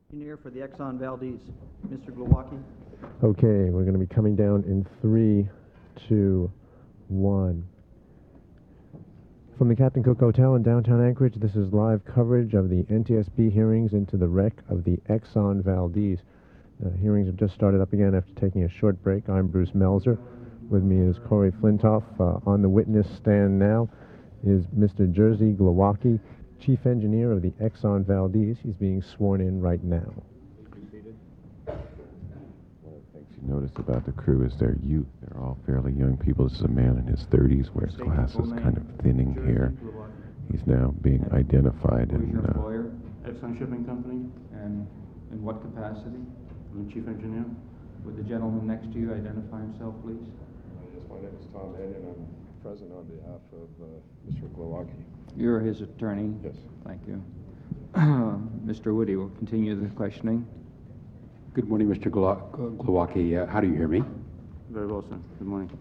Engineer for the Exxon Valdez, Mr. Glowacki. Okay, we're going to be coming down in 3, 2, 1. From the Captain Cook Hotel in downtown Anchorage, this is live coverage of the NTSB hearings into the wreck of the Exxon Valdez. The hearings have just started up again after taking a short break. I'm Bruce Melzer. With me is Corey Flintoff. On the witness stand now is Mr. Jerzy Glowacki, Chief Engineer of the Exxon Valdez. He's being sworn in right now. One of the things you notice about the crew is their youth. They're all fairly young people. This is a man in his 30s, wears glasses, kind of thinning hair. He's now being identified. Who is your And employer Exxon Shipping Company. and in what capacity? I'm the chief engineer. Would the gentleman next to you identify himself, please? Yes, my name is Tom Henyon. I'm present on behalf of Mr. Glowacki. You're his attorney? Yes. Thank you. Mr. Woody will continue the questioning. Good morning, Mr. Glowacki. How do you hear me? Very well, sir. Good morning.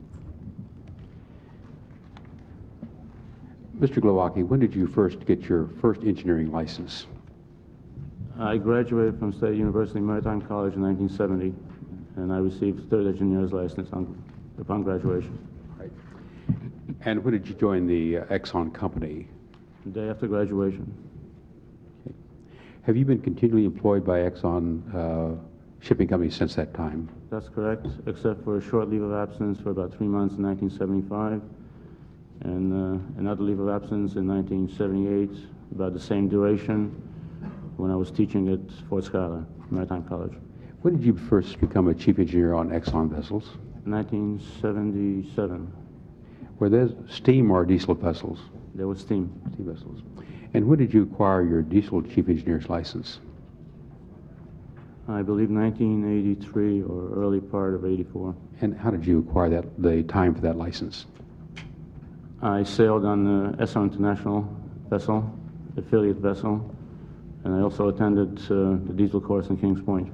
Mr. Glowacki, when did you first get your first engineering license? I graduated from State University Maritime College in 1970, and I received third engineer's license upon graduation. Right. And when did you join the Exxon company? The day after graduation. Okay. Have you been continually employed by Exxon Shipping Company since that time? That's correct, except for a short leave of absence for about 3 months in 1975, and another leave of absence in 1978, about the same duration, when I was teaching at Fort Schuyler Maritime College. When did you first become a chief engineer on Exxon vessels? 1977. Were those steam or diesel vessels? There was steam. Steam vessels. And when did you acquire your diesel chief engineer's license? I believe 1983 or early part of 84. And how did you acquire the time for that license? I sailed on the Esso International vessel, affiliate vessel, and I also attended the diesel course in Kings Point.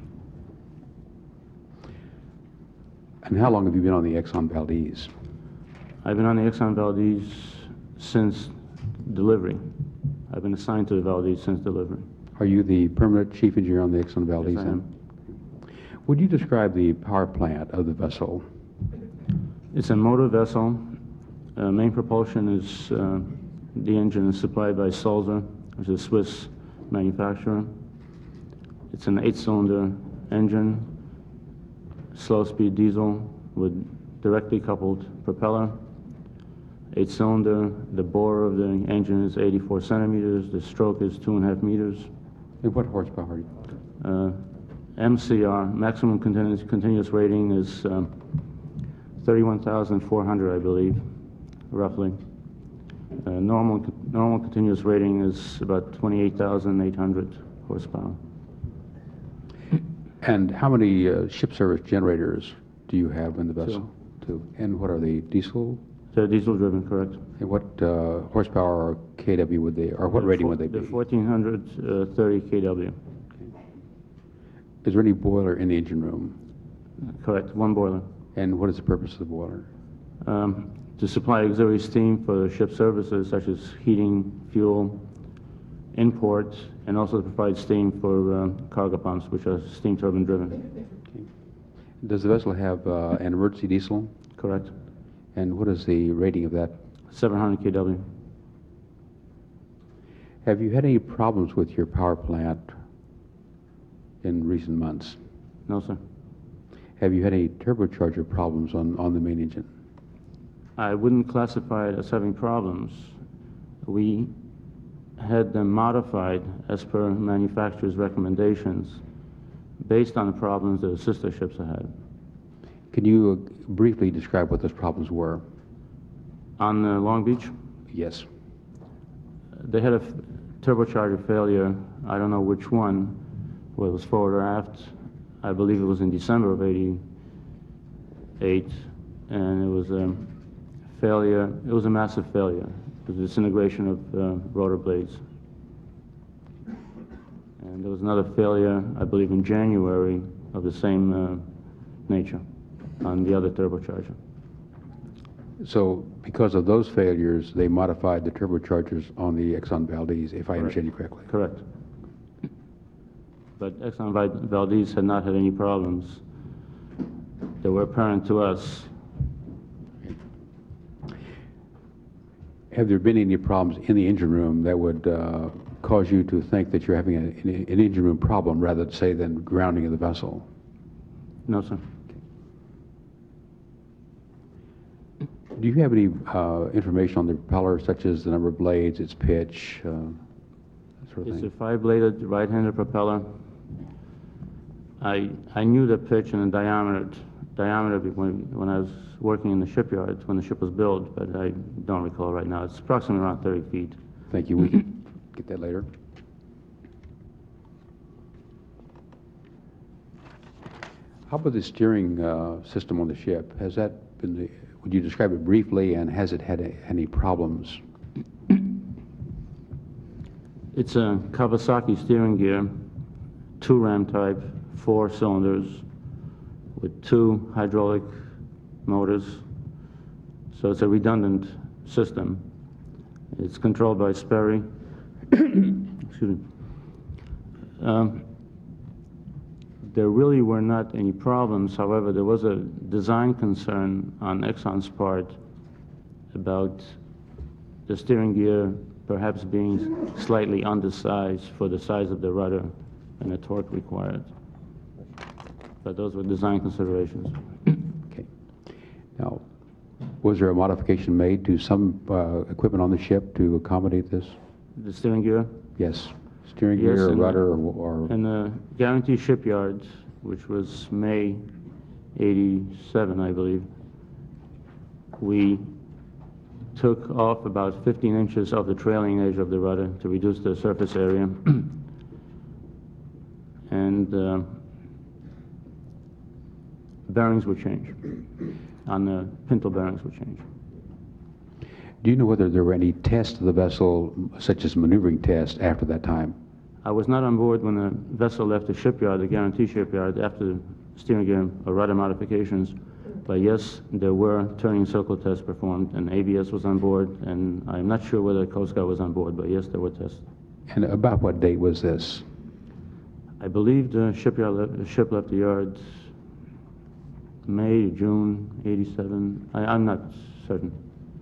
And how long have you been on the Exxon Valdez? I've been on the Exxon Valdez since delivery. I've been assigned to the Valdez since delivery. Are you the permanent chief engineer on the Exxon Valdez? Yes, I am. Would you describe the power plant of the vessel? It's a motor vessel. Main propulsion is the engine is supplied by Sulzer, which is a Swiss manufacturer. It's an 8-cylinder engine, slow-speed diesel with directly coupled propeller. 8-cylinder, the bore of the engine is 84 centimeters, the stroke is 2.5 meters. And what horsepower? MCR, maximum continuous rating, is 31,400, I believe, roughly. Normal continuous rating is about 28,800 horsepower. And how many ship service generators do you have in the vessel? Two. And what are they, diesel? They're diesel-driven, correct. And what horsepower or kW would they, or what rating would they be? They're 1,430 kW. Is there any boiler in the engine room? Correct, one boiler. And what is the purpose of the boiler? To supply auxiliary steam for ship services such as heating, fuel, import, and also to provide steam for cargo pumps, which are steam turbine driven. Okay. Does the vessel have an emergency diesel? Correct. And what is the rating of that? 700 kW. Have you had any problems with your power plant in recent months? No, sir. Have you had any turbocharger problems on the main engine? I wouldn't classify it as having problems. We had them modified as per manufacturer's recommendations based on the problems that the sister ships have had. Can you briefly describe what those problems were? On Long Beach, Yes. they had a turbocharger failure. I don't know which one, whether it was forward or aft. I believe it was in December of '88, and it was a failure. It was a massive failure. It was a disintegration of rotor blades. And there was another failure, I believe, in January of the same nature on the other turbocharger. So because of those failures, they modified the turbochargers on the Exxon Valdez, if I understand you correctly. Correct. but Exxon Valdez had not had any problems that were apparent to us. Have there been any problems in the engine room that would cause you to think that you're having an engine room problem rather than, say, than grounding of the vessel? No, sir. Do you have any information on the propeller, such as the number of blades, its pitch, that sort of It's a thing? 5-bladed right-handed propeller. I knew the pitch and the diameter when I was working in the shipyard when the ship was built, but I don't recall right now. It's approximately around 30 feet. Thank you. We can get that later. How about the steering system on the ship? Has that been would you describe it briefly, and has it had any problems? It's a Kawasaki steering gear, 2-ram type, 4 cylinders, with 2 hydraulic motors. So it's a redundant system. It's controlled by Sperry. Excuse me. There really were not any problems. However, there was a design concern on Exxon's part about the steering gear perhaps being slightly undersized for the size of the rudder and the torque required. But those were design considerations. Okay. Now, was there a modification made to some equipment on the ship to accommodate this? The steering gear? Yes. Steering Yes, gear, in the- rudder, or In the Guarantee Shipyard, which was May 87, I believe, we took off about 15 inches of the trailing edge of the rudder to reduce the surface area. And bearings were changed. On the pintle bearings were changed. do you know whether there were any tests of the vessel, such as maneuvering tests, after that time? I was not on board when the vessel left the shipyard, the Guarantee Shipyard, after the steering gear or rudder modifications. But yes, there were turning circle tests performed, and ABS was on board, and I'm not sure whether Coast Guard was on board, but yes, there were tests. And about what date was this? I believe the ship left the yard May, June 87. I'm not certain.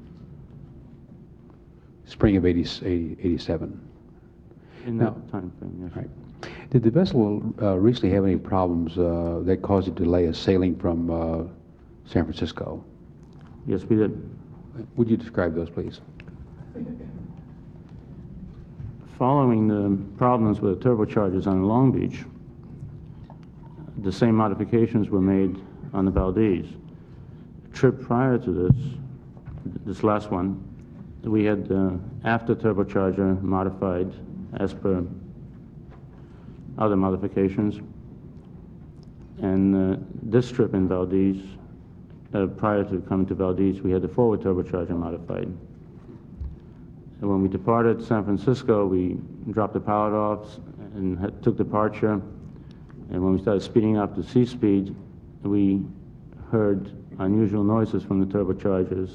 Spring of 87. In Now- that time frame, yes. Right. Did the vessel recently have any problems that caused it to delay a sailing from San Francisco? Yes, we did. Would you describe those, please? Following the problems with the turbochargers on Long Beach, the same modifications were made on the Valdez. A trip prior to this last one, we had the after turbocharger modified as per other modifications. And this trip in Valdez, prior to coming to Valdez, we had the forward turbocharger modified. And when we departed San Francisco, we dropped the pilot off and took departure. And when we started speeding up to sea speed, we heard unusual noises from the turbochargers.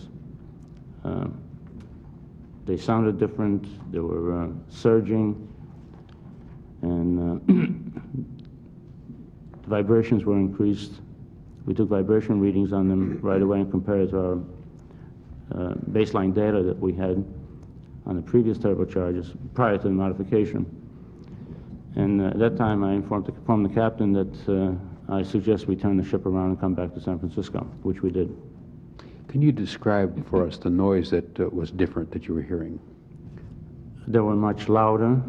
They sounded different. They were surging, and the vibrations were increased. We took vibration readings on them right away and compared it to our baseline data that we had on the previous turbochargers prior to the modification. And at that time, I informed the captain that I suggest we turn the ship around and come back to San Francisco, which we did. Can you describe for us the noise that was different that you were hearing? They were much louder.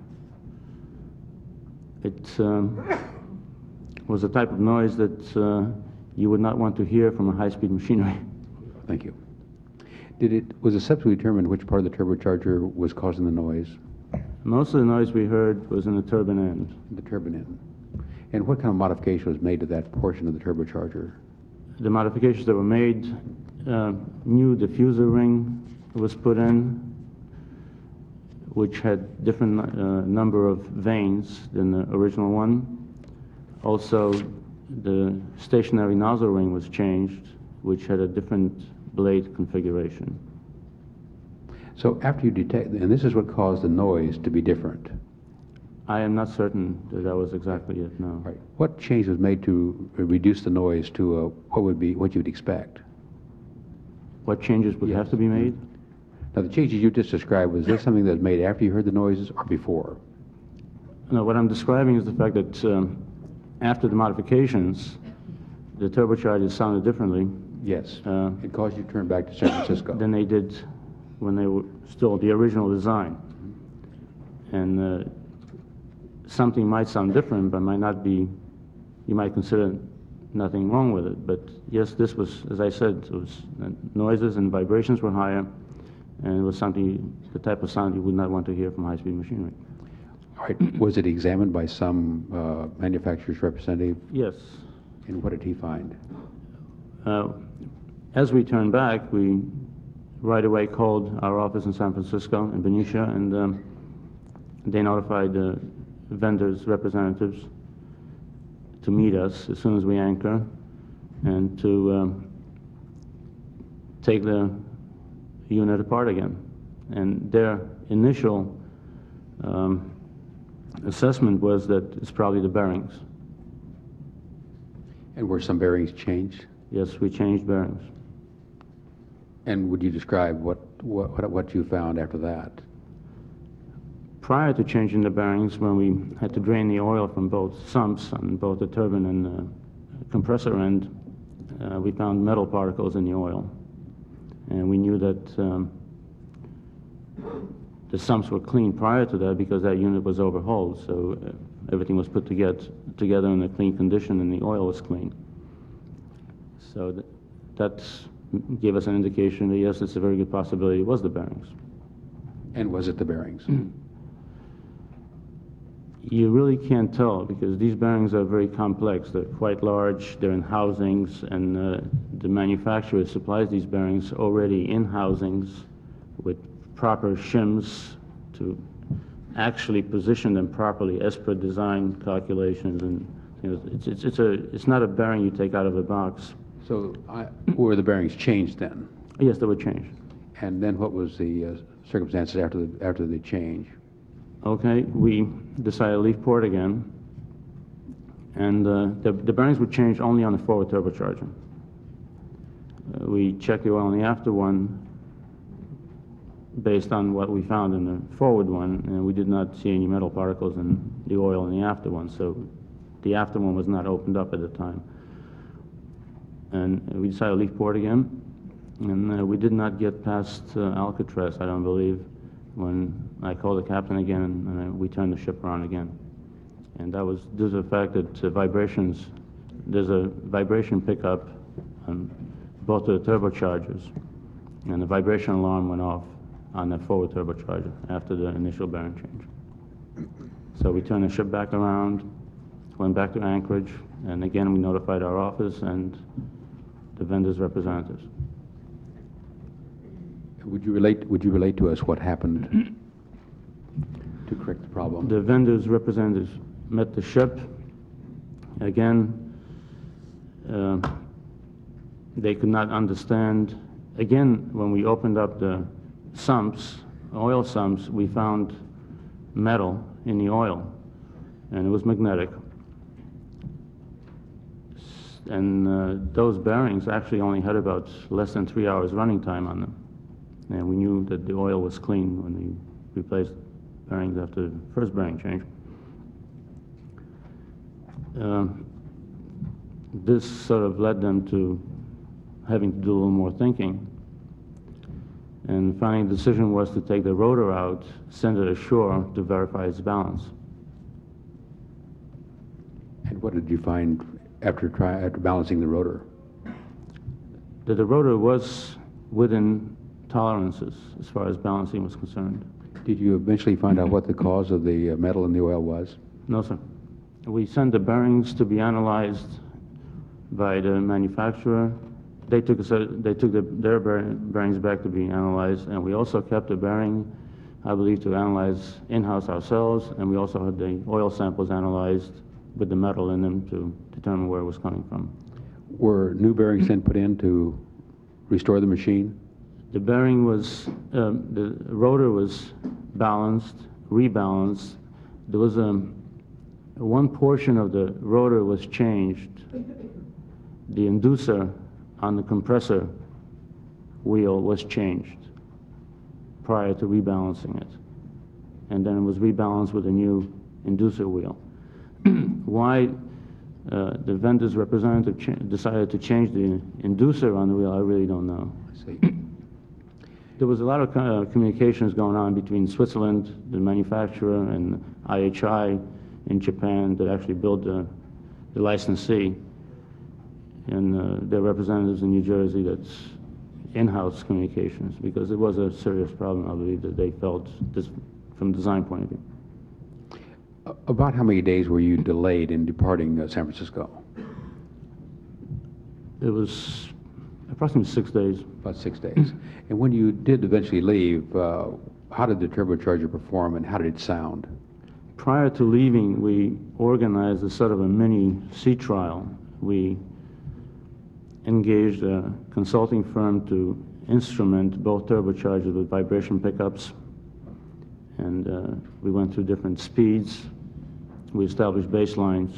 It was a type of noise that you would not want to hear from a high-speed machinery. Thank you. Was it subsequently determined which part of the turbocharger was causing the noise? Most of the noise we heard was in the turbine end. The turbine end. And what kind of modification was made to that portion of the turbocharger? The modifications that were made, new diffuser ring was put in, which had different number of vanes than the original one. Also, the stationary nozzle ring was changed, which had a different blade configuration. So after you detect, and this is what caused the noise to be different. I am not certain that that was exactly it, no. All right. What change was made to reduce the noise to what you'd expect? What changes would have to be made? Now, the changes you just described, was this something that was made after you heard the noises or before? No, what I'm describing is the fact that after the modifications, the turbochargers sounded differently Yes. It caused you to turn back to San Francisco. than they did when they were still the original design. And something might sound different, but might not be, you might consider nothing wrong with it. But yes, this was, as I said, it was noises and vibrations were higher, and it was something, the type of sound you would not want to hear from high-speed machinery. All right. Was it examined by some manufacturer's representative? Yes. And what did he find? As we turned back, we right away called our office in San Francisco, in Benicia, and they notified the vendors' representatives to meet us as soon as we anchor and to take the unit apart again. And their initial assessment was that it's probably the bearings. And were some bearings changed? Yes, we changed bearings. And would you describe what you found after that? Prior to changing the bearings, when we had to drain the oil from both sumps on both the turbine and compressor end, we found metal particles in the oil. And we knew that the sumps were clean prior to that because that unit was overhauled, so everything was put together in a clean condition and the oil was clean. So that gave us an indication that yes, it's a very good possibility it was the bearings. And was it the bearings? You really can't tell because these bearings are very complex. They're quite large, they're in housings, and the manufacturer supplies these bearings already in housings with proper shims to actually position them properly as per design calculations. And you know, it's not a bearing you take out of a box. So were the bearings changed then? Yes, they were changed. And then what was the circumstances after the change? Okay, we decided to leave port again, and the bearings were changed only on the forward turbocharger. We checked the oil on the after one based on what we found in the forward one, and we did not see any metal particles in the oil in the after one, so the after one was not opened up at the time. And we decided to leave port again, and we did not get past Alcatraz, I don't believe, when I called the captain again and we turned the ship around again. And that was due to the fact that vibrations, there's a vibration pickup on both of the turbochargers, and the vibration alarm went off on the forward turbocharger after the initial bearing change. So we turned the ship back around, went back to Anchorage, and again we notified our office and the vendors' representatives. Would you relate to us what happened to correct the problem? The vendors' representatives met the ship. Again, they could not understand. Again, when we opened up the sumps, oil sumps, we found metal in the oil, and it was magnetic. And those bearings actually only had about less than 3 hours running time on them. And we knew that the oil was clean when we replaced bearings after the first bearing change. This sort of led them to having to do a little more thinking. And finally, the decision was to take the rotor out, send it ashore to verify its balance. And what did you find after balancing the rotor? That the rotor was within tolerances as far as balancing was concerned. Did you eventually find out what the cause of the metal in the oil was? No, sir. We sent the bearings to be analyzed by the manufacturer. They took their bearings back to be analyzed, and we also kept the bearing, I believe, to analyze in-house ourselves, and we also had the oil samples analyzed with the metal in them to determine where it was coming from. Were new bearings then put in to restore the machine? The bearing was, the rotor was balanced, rebalanced, there was one portion of the rotor was changed. The inducer on the compressor wheel was changed prior to rebalancing it. And then it was rebalanced with a new inducer wheel. Why the vendor's representative decided to change the inducer on the wheel, I really don't know. I see. There was a lot of communications going on between Switzerland, the manufacturer, and IHI in Japan that actually built the licensee, and their representatives in New Jersey that's in-house communications, because it was a serious problem, I believe, that they felt this, from a design point of view. About how many days were you delayed in departing San Francisco? It was approximately 6 days. About 6 days. And when you did eventually leave, how did the turbocharger perform and how did it sound? Prior to leaving, we organized a sort of a mini sea trial. We engaged a consulting firm to instrument both turbochargers with vibration pickups, and we went through different speeds. We established baselines,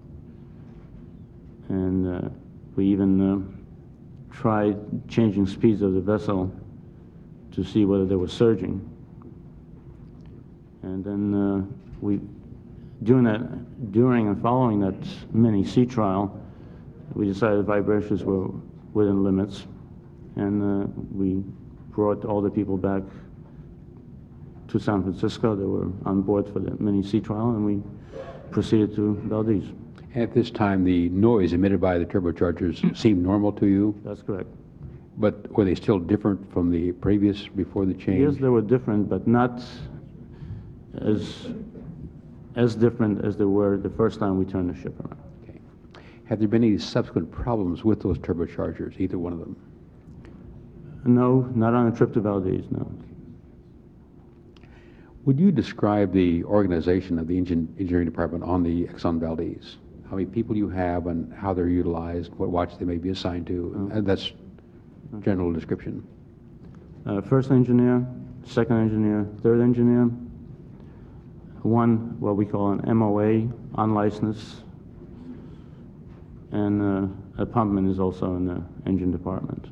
and we even tried changing speeds of the vessel to see whether they were surging. And then during and following that mini sea trial, we decided vibrations were within limits, and we brought all the people back to San Francisco that were on board for the mini sea trial, and we proceeded to Valdez. At this time, the noise emitted by the turbochargers seemed normal to you, That's correct. but were they still different from the previous, before the change? Yes, they were different, but not as different as they were the first time we turned the ship around. Okay. Have there been any subsequent problems with those turbochargers, either one of them? No, not on a trip to Valdez, no. Would you describe the organization of the engineering department on the Exxon Valdez? How many people you have and how they're utilized, what watch they may be assigned to? That's general description. First engineer, second engineer, third engineer, one what we call an MOA, unlicensed, and a pumpman is also in the engine department.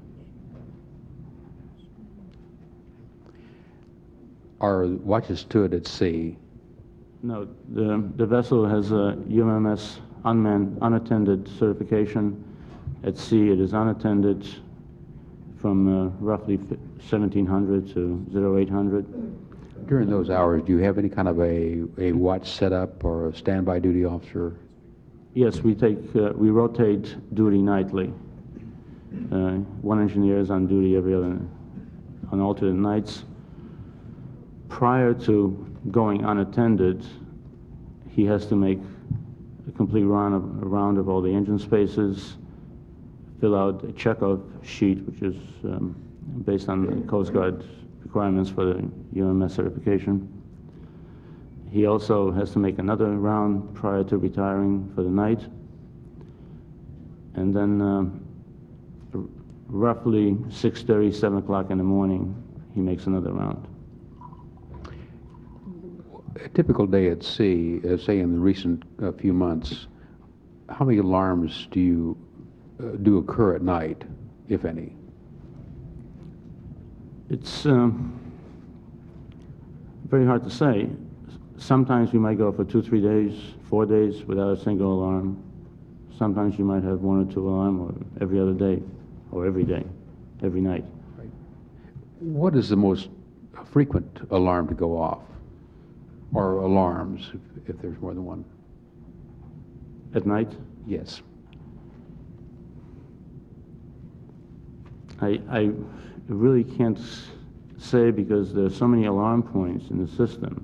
Are watches stood at sea? No, the vessel has a UMS unmanned, unattended certification. At sea, it is unattended from roughly 1700 to 0800. During those hours, do you have any kind of a watch setup or a standby duty officer? Yes, we rotate duty nightly. One engineer is on duty on alternate nights. Prior to going unattended, he has to make a complete round of all the engine spaces, fill out a checkoff sheet, which is based on the Coast Guard requirements for the UMS certification. He also has to make another round prior to retiring for the night. And then roughly 6:30, 7 o'clock in the morning, he makes another round. A typical day at sea, say in the recent few months, how many alarms do occur at night, if any? It's very hard to say. Sometimes we might go for 2, 3 days, 4 days without a single alarm. Sometimes you might have 1 or 2 alarms, or every other day, or every day, every night. What is the most frequent alarm to go off? Or alarms, if there's more than one? At night, Yes. I really can't say because there's so many alarm points in the system.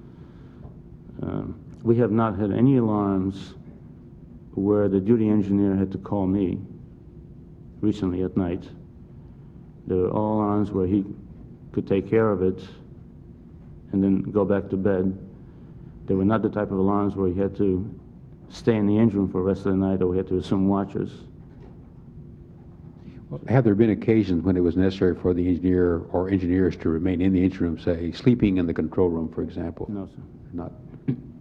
We have not had any alarms where the duty engineer had to call me recently at night. There were all alarms where he could take care of it and then go back to bed. They were not the type of alarms where he had to stay in the engine room for the rest of the night, or we had to assume watches. Have there been occasions when it was necessary for the engineer or engineers to remain in the engine room, say, sleeping in the control room, for example? No, sir. Not.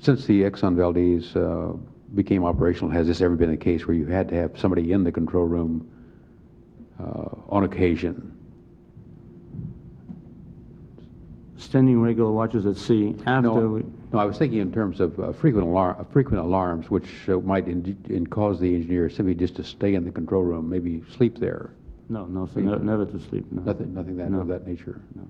Since the Exxon Valdez became operational, has this ever been a case where you had to have somebody in the control room on occasion? Standing regular watches at sea after we... No, I was thinking in terms of frequent alarms, which might cause the engineer simply just to stay in the control room, maybe sleep there. No, no, sir, never to sleep, no. Nothing No. of that nature. No.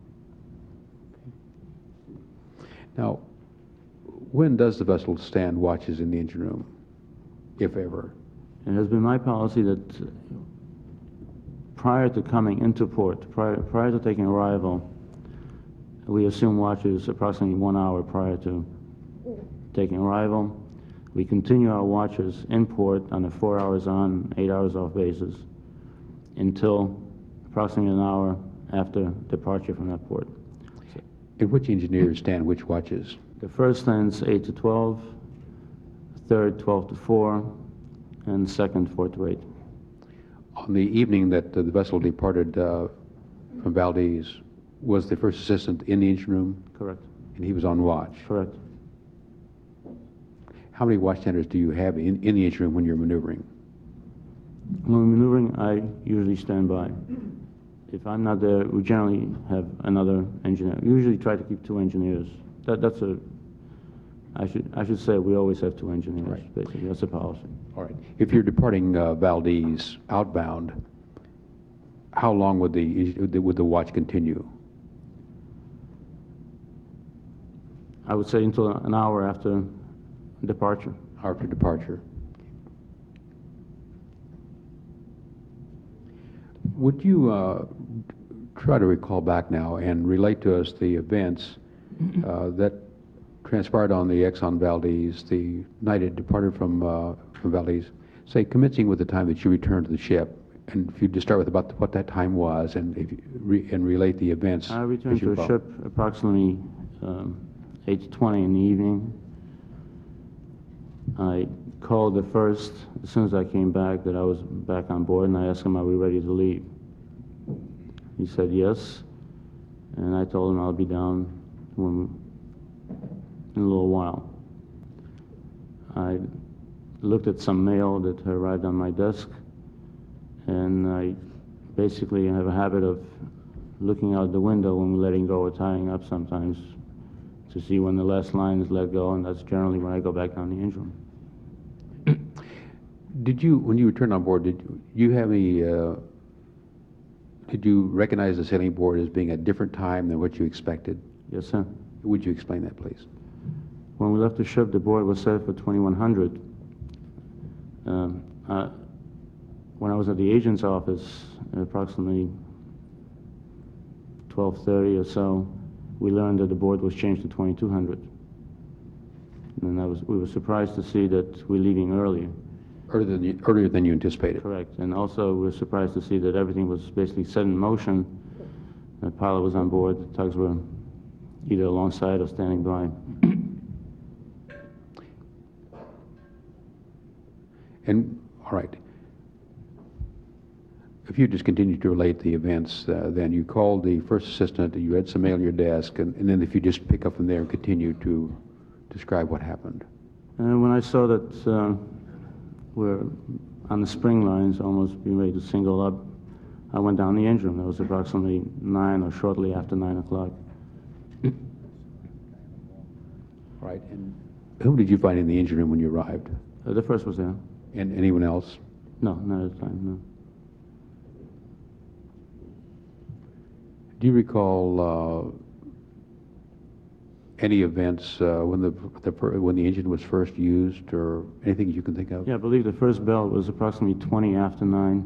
Now, when does the vessel stand watches in the engine room, if ever? It has been my policy that prior to coming into port, prior to taking arrival, we assume watches approximately 1 hour prior to taking arrival. We continue our watches in port on a 4 hours on, 8 hours off basis until approximately an hour after departure from that port. And which engineers stand which watches? The first stands 8 to 12, third 12 to 4, and second 4 to 8. On the evening that the vessel departed from Valdez, was the first assistant in the engine room? Correct. And he was on watch? Correct. How many watchstanders do you have in the engine room when you're maneuvering? When we're maneuvering, I usually stand by. If I'm not there, we generally have another engineer. We usually try to keep 2 engineers. I should say we always have 2 engineers, Right. basically. That's a policy. All right. If you're departing Valdez outbound, how long would the watch continue? I would say until an hour after departure. After departure. Would you try to recall back now and relate to us the events that transpired on the Exxon Valdez, the night it departed from Valdez, say commencing with the time that you returned to the ship, and if you just start with about what that time was, and if you and relate the events. I as returned you to the recall. ship approximately 8:20 in the evening. I called the first, as soon as I came back, that I was back on board, and I asked him, are we ready to leave? He said yes, and I told him I'll be down in a little while. I looked at some mail that arrived on my desk, and I basically have a habit of looking out the window when we're letting go or tying up sometimes to see when the last line is let go, and that's generally when I go back down the engine room. Did you, when you returned on board, did you have any, did you recognize the sailing board as being a different time than what you expected? Yes, sir. Would you explain that, please? When we left the ship, the board was set for 2100. When I was at the agent's office, at approximately 12:30 or so, we learned that the board was changed to 2200. And we were surprised to see that we're leaving earlier. Earlier than you anticipated? Correct. And also, we were surprised to see that everything was basically set in motion. The pilot was on board, the tugs were either alongside or standing by. And, all right. If you just continue to relate the events, then you called the first assistant, you had some mail on your desk, and then if you just pick up from there and continue to describe what happened. And when I saw that we're on the spring lines, almost being ready to single up, I went down the engine room. That was approximately 9 or shortly after 9 o'clock. Right. And whom did you find in the engine room when you arrived? The first was there. And anyone else? No, not at the time, no. Do you recall any events when the engine was first used, or anything you can think of? Yeah, I believe the first bell was approximately 20 after 9.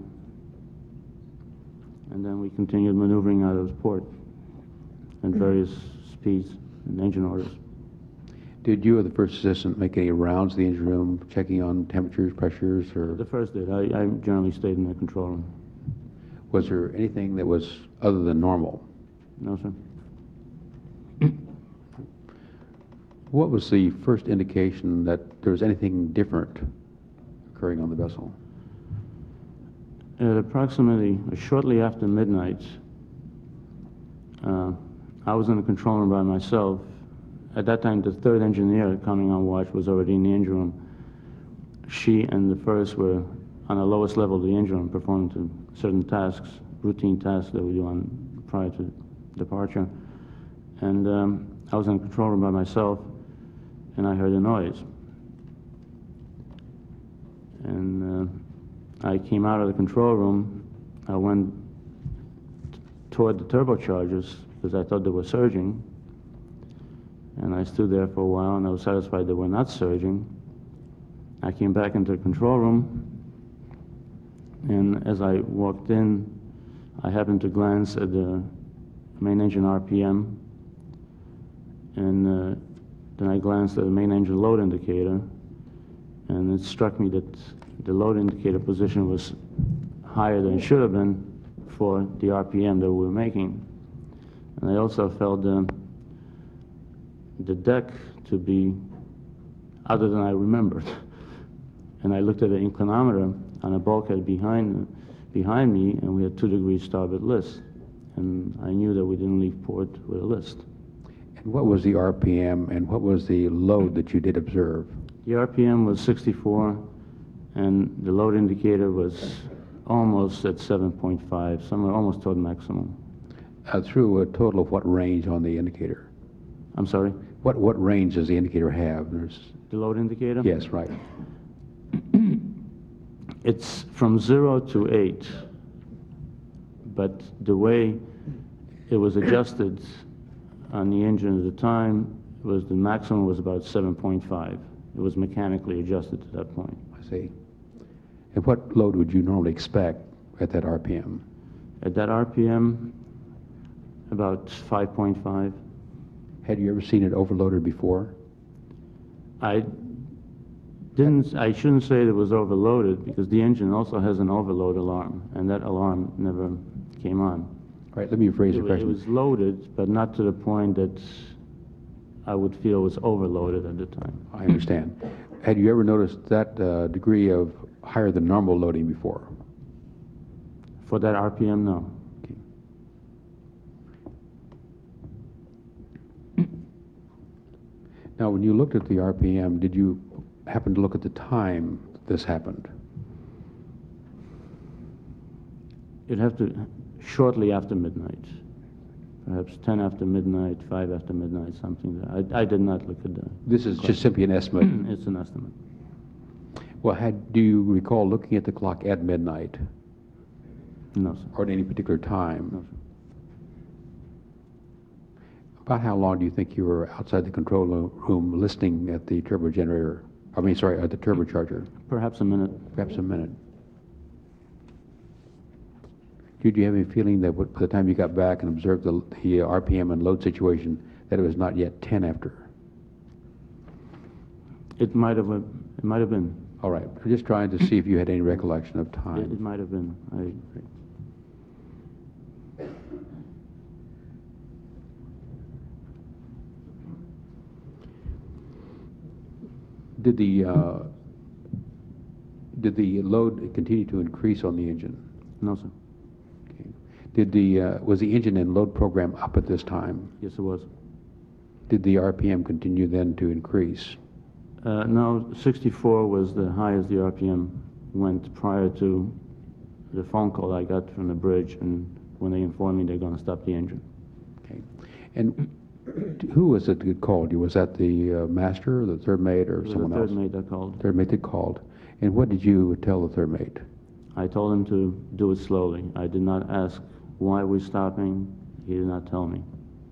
And then we continued maneuvering out of port at various speeds and engine orders. Did you or the first assistant make any rounds in the engine room, checking on temperatures, pressures, or The first did. I generally stayed in the control room. was there anything that was other than normal? No, sir. What was the first indication that there was anything different occurring on the vessel? At approximately, shortly after midnight, I was in the control room by myself, at that time, the third engineer coming on watch was already in the engine room. She and the first were on the lowest level of the engine room, performing to certain tasks, routine tasks that we do on prior to departure. And I was in the control room by myself, and I heard a noise. And I came out of the control room. I went toward the turbochargers because I thought they were surging. And I stood there for a while, and I was satisfied they were not surging. I came back into the control room, and as I walked in, I happened to glance at the main engine RPM, and then I glanced at the main engine load indicator, and it struck me that the load indicator position was higher than it should have been for the RPM that we were making. And I also felt the deck to be other than I remembered. And I looked at the inclinometer on a bulkhead behind me, and we had 2 degrees starboard list. And I knew that we didn't leave port with a list. And what was the RPM and what was the load that you did observe? The RPM was 64, and the load indicator was almost at 7.5, somewhere almost toward maximum. Through a total of what range on the indicator? I'm sorry? What range does the indicator have? The load indicator? Yes, right. It's from 0 to 8, but the way it was adjusted on the engine at the time was the maximum was about 7.5. It was mechanically adjusted to that point. I see. And what load would you normally expect at that RPM? At that RPM, about 5.5. Had you ever seen it overloaded before? I shouldn't say it was overloaded because the engine also has an overload alarm, and that alarm never came on. All right, let me rephrase the It question. was loaded, but not to the point that I would feel was overloaded at the time. I understand. Had you ever noticed that degree of higher than normal loading before? For that RPM, no. Okay. Now, when you looked at the RPM, did you happen to look at the time this happened? It'd have to shortly after midnight, perhaps 10 after midnight, 5 after midnight, something like that. I did not look at the... This is just simply an estimate. It's an estimate. Well, do you recall looking at the clock at midnight No, sir. or at any particular time? No, sir. About how long do you think you were outside the control room listening at the turbo generator? I mean, sorry, at the turbocharger? Perhaps a minute. Perhaps a minute. Did you have any feeling that by the time you got back and observed the RPM and load situation, that it was not yet 10 after? It might have been. All right. I'm just trying to see if you had any recollection of It time. might have been. I agree. Did the load continue to increase on the engine? No, sir. Okay. Was the engine and load program up at this time? Yes, it was. Did the RPM continue then to increase? No, 64 was the highest the RPM went prior to the phone call I got from the bridge, and when they informed me they're going to stop the engine. Okay. And who was it that called you? Was that the master, the third mate, or It was someone the third else? mate that called. Third mate that called. And what did you tell the third mate? I told him to do it slowly. I did not ask why we're stopping. He did not tell me.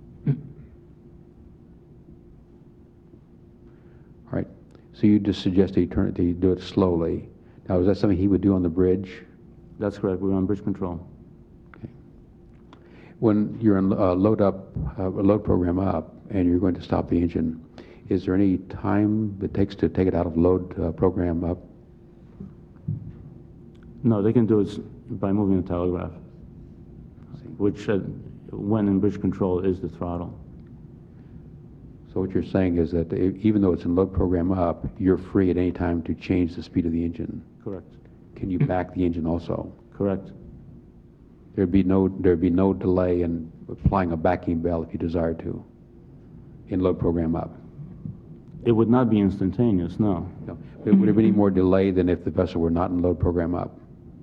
All right. So you just suggested he do it slowly. Now, is that something he would do on the bridge? That's correct. We were on bridge control. Okay. When you're in load program up, and you're going to stop the engine, is there any time it takes to take it out of load program up? No, they can do it by moving the telegraph, which when in bridge control is the throttle. So what you're saying is that even though it's in load program up, you're free at any time to change the speed of the engine. Correct. Can you back the engine also? Correct. There'd be no delay in applying a backing bell if you desired to. in load program up? It would not be instantaneous, no. No. Would there be any more delay than if the vessel were not in load program up?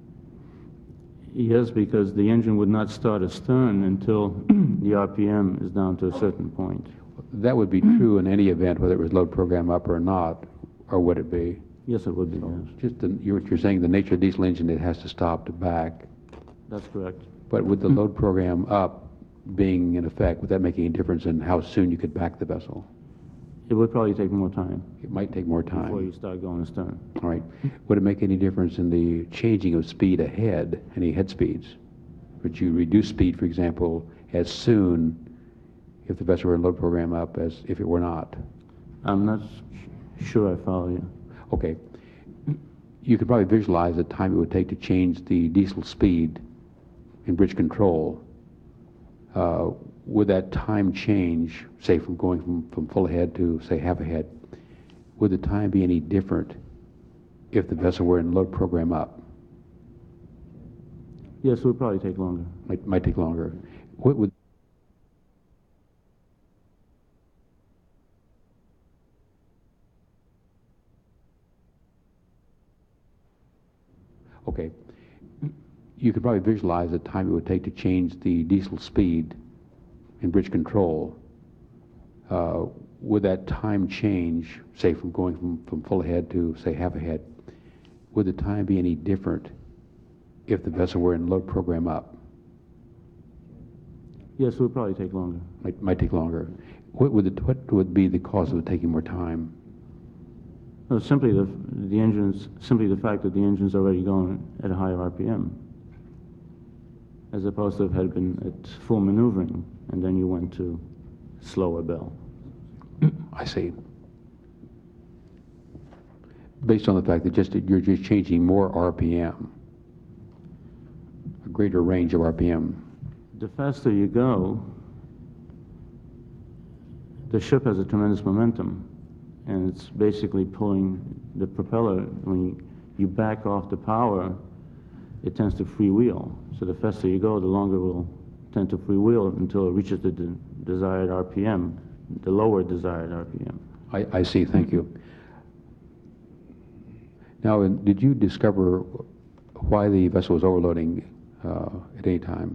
Yes, because the engine would not start astern until the RPM is down to a certain point. That would be true in any event, whether it was load program up or not, or would it be? Yes, it would be, yes. Just what you're saying, the nature of diesel engine, it has to stop to back. That's correct. But with the load program up being in effect, would that make any difference in how soon you could back the vessel? It would probably take more time It might take more before time. you start going astern. All right. Would it make any difference in the changing of speed ahead, any head speeds? Would you reduce speed, for example, as soon if the vessel were in load program up as if it were not? I'm not sure I follow you. Okay. You could probably visualize the time it would take to change the diesel speed in bridge control. Would that time change, say from going from full ahead to, say, half ahead, would the time be any different if the vessel were in load program up? Yes, it would probably take longer. Might take longer. What would Okay. You could probably visualize the time it would take to change the diesel speed in bridge control. Would that time change, say from going from full ahead to, say, half ahead, would the time be any different if the vessel were in load program up? Yes, it would probably take longer. Might take longer. What would be the cause of it taking more time? No, simply the fact that the engine's already going at a higher RPM, as opposed to if it had been at full maneuvering, and then you went to slower bell. I see. Based on the fact that you're just changing more RPM, a greater range of RPM. The faster you go, the ship has a tremendous momentum, and it's basically pulling the propeller. When you back off the power, it tends to freewheel. So the faster you go, the longer it will tend to freewheel until it reaches the desired RPM, the lower desired RPM. I see, thank you. Now, did you discover why the vessel was overloading at any time?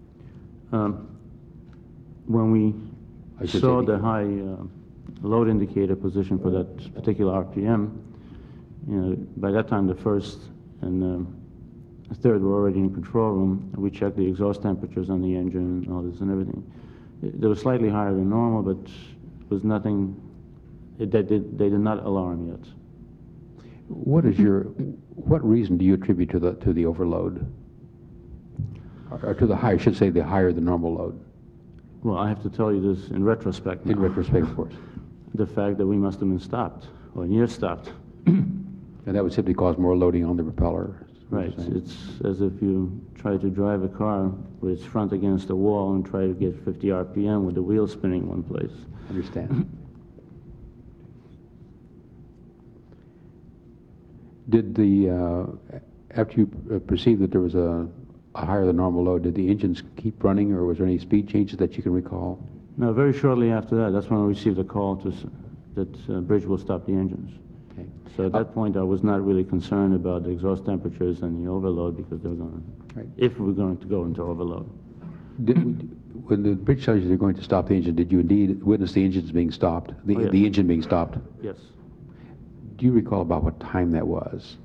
When we I should saw say the high load indicator position for that particular RPM, by that time the first and third were already in the control room. We checked the exhaust temperatures on the engine and all this and everything. They were slightly higher than normal, but it was nothing. They did not alarm yet. What reason do you attribute to the overload? Or to the higher, I should say the higher than normal load? Well, I have to tell you this in retrospect now. In retrospect, of course. The fact that we must have been stopped, or near stopped. And that would simply cause more loading on the propeller. Right. It's as if you try to drive a car with its front against the wall and try to get 50 RPM with the wheel spinning one place. Understand. Did after you perceived that there was a higher than normal load, did the engines keep running, or was there any speed changes that you can recall? No, very shortly after that, that's when I received a call that Bridge will stop the engines. Okay. So at that point, I was not really concerned about the exhaust temperatures and the overload, because they were going to, Right. if we were going to go into overload. When the bridge tells you they're going to stop the engine, did you indeed witness the engines being stopped, Oh, yes. the engine being stopped? Yes. Do you recall about what time that was?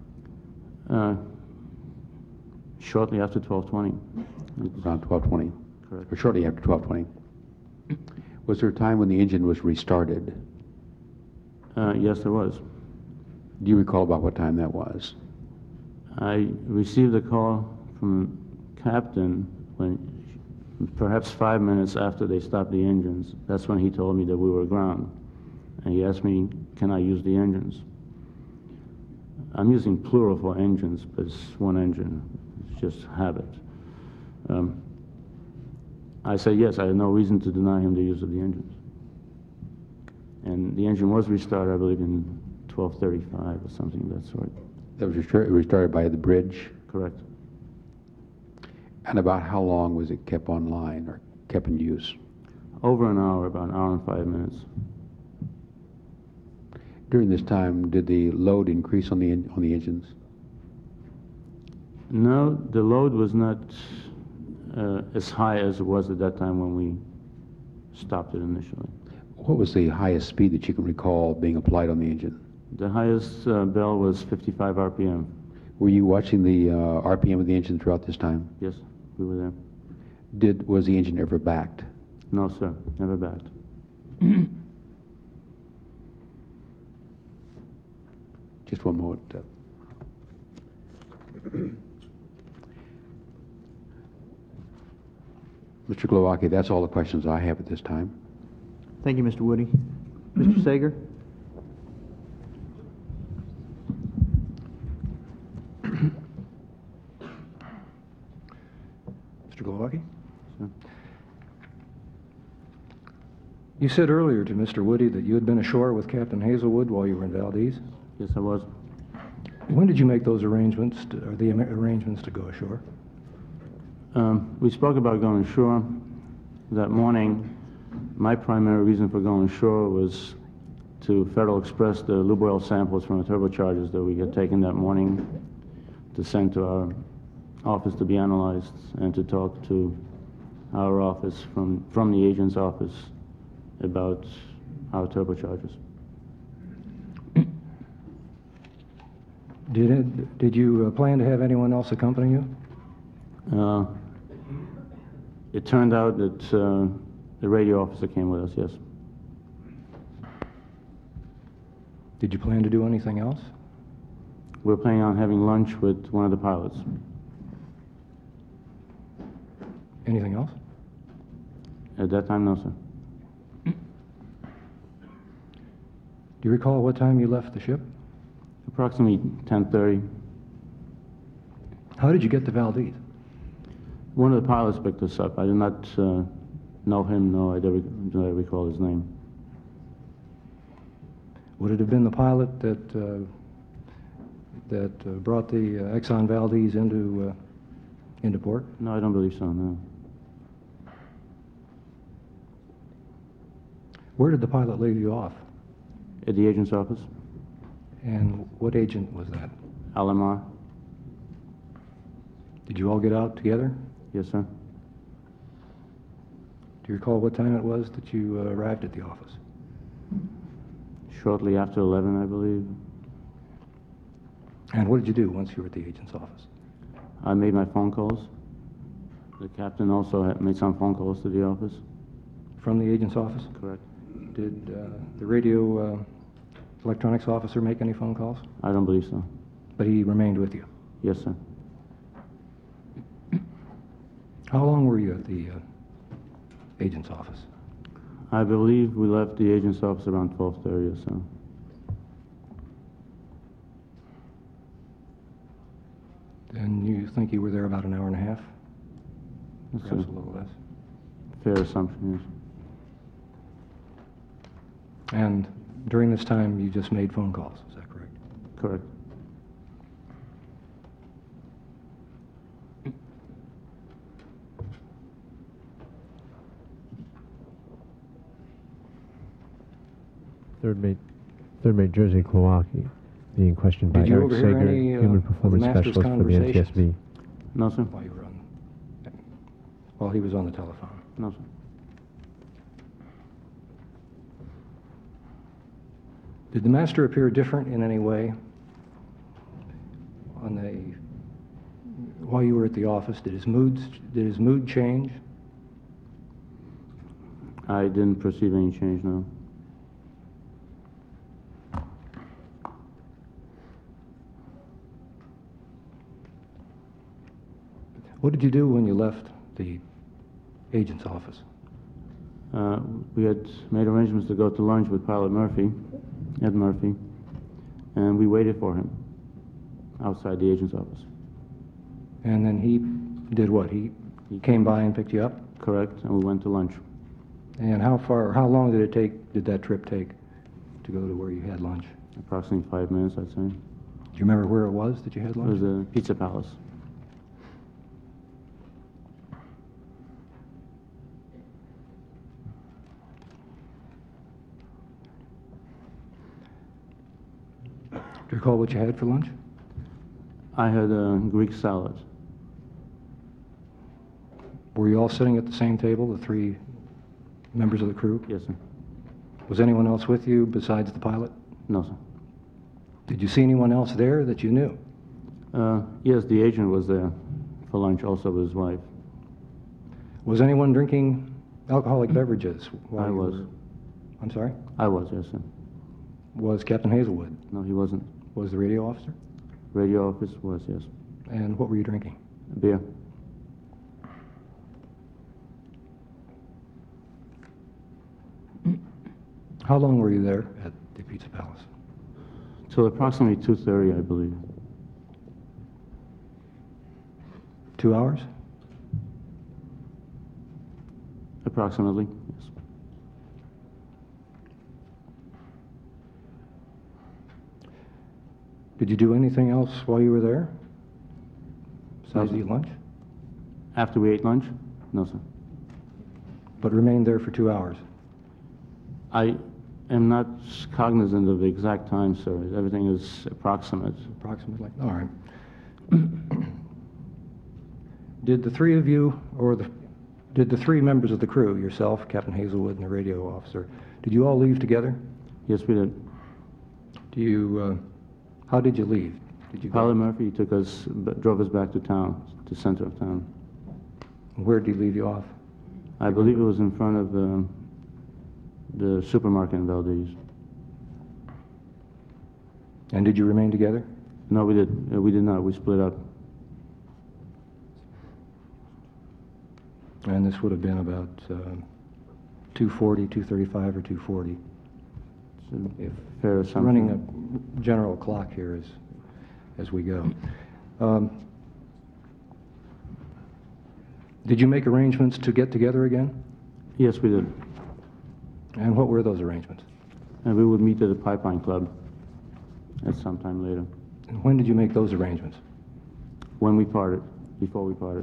Shortly after 12:20. Around 12:20, Correct. or shortly after 12:20. Was there a time when the engine was restarted? Yes, there was. Do you recall about what time that was? I received a call from captain when, perhaps 5 minutes after they stopped the engines. That's when he told me that we were aground. And he asked me, can I use the engines? I'm using plural for engines, but it's one engine. It's just habit. I said yes, I had no reason to deny him the use of the engines. And the engine was restarted, I believe, in 12:35 or something of that sort. That was restarted by the bridge? Correct. And about how long was it kept online or kept in use? Over an hour, about an hour and 5 minutes. During this time, did the load increase on the engines? No, the load was not as high as it was at that time when we stopped it initially. What was the highest speed that you can recall being applied on the engine? The highest bell was 55 RPM. Were you watching the RPM of the engine throughout this time? Yes, we were there. Was the engine ever backed? No, sir, never backed. Just one moment. Mr. Glowacki, that's all the questions I have at this time. Thank you, Mr. Woody. Mr. Sager? Mr. Glowacki? Sir. You said earlier to Mr. Woody that you had been ashore with Captain Hazelwood while you were in Valdez. Yes, I was. When did you make those arrangements, arrangements to go ashore? We spoke about going ashore that morning. My primary reason for going ashore was to Federal Express the lube oil samples from the turbochargers that we had taken that morning to send to our office to be analyzed and to talk to our office from the agent's office about our turbochargers. Did you plan to have anyone else accompany you? It turned out that the radio officer came with us, yes. Did you plan to do anything else? We're planning on having lunch with one of the pilots. Anything else? At that time, no, sir. Do you recall what time you left the ship? Approximately 10:30. How did you get to Valdez? One of the pilots picked us up. I did not know him, nor do I recall his name. Would it have been the pilot that brought the Exxon Valdez into port? No, I don't believe so, no. Where did the pilot leave you off? At the agent's office, And what agent was that? LMR. Did you all get out together? Yes, sir. Do you recall what time it was that you arrived at the office? Shortly after 11, I believe. And what did you do once you were at the agent's office? I made my phone calls. The captain also had made some phone calls to the office. From the agent's office? Correct. Did the radio electronics officer make any phone calls? I don't believe so. But he remained with you. Yes, sir. How long were you at the agent's office? I believe we left the agent's office around 12:30 or so. And you think you were there about an hour and a half? That's Perhaps a a little less. fair assumption, yes. And during this time, you just made phone calls, is that correct? Correct. Third mate Jersey Klowacki, being questioned by Did you Eric overhear Sager, any, Human of the Performance master's Specialist for the conversations? NTSB. No, sir. While you were while he was on the telephone. No, sir. Did the master appear different in any way while you were at the office? Did his mood change? I didn't perceive any change, no. What did you do when you left the agent's office? We had made arrangements to go to lunch with Pilot Murphy, Ed Murphy, and we waited for him outside the agent's office. And then he did what? He came by and picked you up? Correct, and we went to lunch. And how long did that trip take to go to where you had lunch? Approximately 5 minutes, I'd say. Do you remember where it was that you had It lunch? was a Pizza Palace. you recall what you had for lunch? I had a Greek salad. Were you all sitting at the same table, the three members of the crew? Yes, sir. Was anyone else with you besides the pilot? No, sir. Did you see anyone else there that you knew? Yes, the agent was there for lunch, also with his wife. Was anyone drinking alcoholic beverages while I you was. were... I'm sorry? I was, yes, sir. Was Captain Hazelwood? No, he wasn't. Was the radio officer? Radio office was, yes. And what were you drinking? Beer. How long were you there at the Pizza Palace? Till approximately 2:30, I believe. 2 hours? Approximately, yes. Did you do anything else while you were there? Besides No, sir. eat lunch? After we ate lunch? No, sir. But remained there for 2 hours? I am not cognizant of the exact time, sir. Everything is approximate. Approximately? All right. Did the three of you, did the three members of the crew, yourself, Captain Hazelwood, and the radio officer, did you all leave together? Yes, we did. How did you leave? Did you Pilot Murphy took us, drove us back to town, to the center of town. Where did he leave you off? I believe it was in front of the supermarket in Valdez. And did you remain together? No, we did not. We split up. And this would have been about 2:40, 2:35, or 2:40. It's a If fair assumption. running a general clock here as we go. Did you make arrangements to get together again? Yes, we did. And what were those arrangements? And we would meet at the Pipeline Club at some time later. And when did you make those arrangements? When we parted, before we parted.